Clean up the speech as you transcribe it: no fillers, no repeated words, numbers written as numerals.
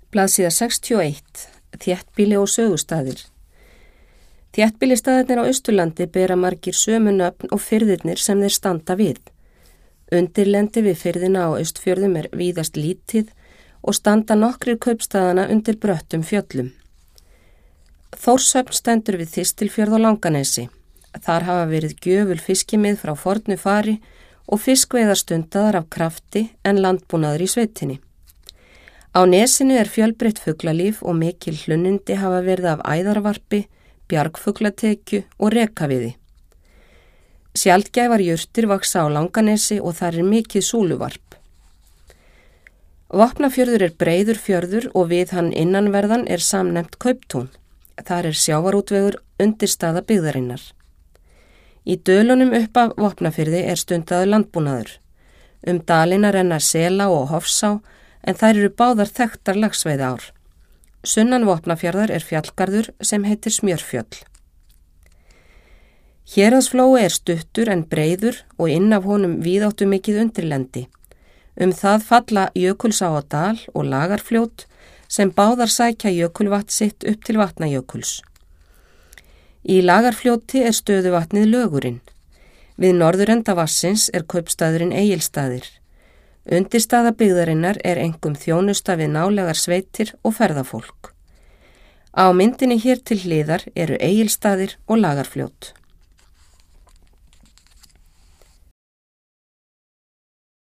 Blaðsíða 61. Þéttbýli og sögustaðir. Þéttbýlistaðirnir á Austurlandi bera margir sömu nöfn og firðirnir sem þeir standa við. Undirlendi við firðina á Austfjörðum víðast lítið og standa nokkrir kaupstaðana undir bröttum fjöllum. Þórshöfn stendur við Þistilfjörð og Langanesi. Þar hafa verið gjöful fiskimið frá fornu fari og fiskveiðar stundaðar af krafti en landbúnaður í sveitinni. Á nesinu fjölbreytt fuglalíf og mikil hlunnindi hafa verið af æðarvarpi, bjargfuglatekju og rekaviði. Sjaldgæfar jurtir vaksa á Langanesi og þar mikið súluvarp. Vopnafjörður breiður fjörður og við hann innanverðan samnefnt Kauptún. Þar sjávarútvegur undirstaða byggðarinnar. Í dölunum upp af Vopnafirði stundaður landbúnaður. Dalina renna Sela og Hofsá en þær báðar þekktar laxveiðiár. Sunnan Vopnafjarðar fjallgarður sem heitir Smjörfjöll. Héraðsflói stuttur en breiður og inn af honum víðáttumikið undirlendi. Það falla Jökulsá á Dal og Lagarfljót sem báðar sækja jökulvatn sitt upp til Vatnajökuls. Í Lagarfljóti stöðuvatnið Lögurinn. Við norðurenda vatnsins kaupstaðurinn Egilsstaðir. Undirstaða byggðarinnar einkum þjónusta við nálegar sveitir og ferðafólk. Á myndinni hér til hliðar Egilsstaðir og Lagarfljót.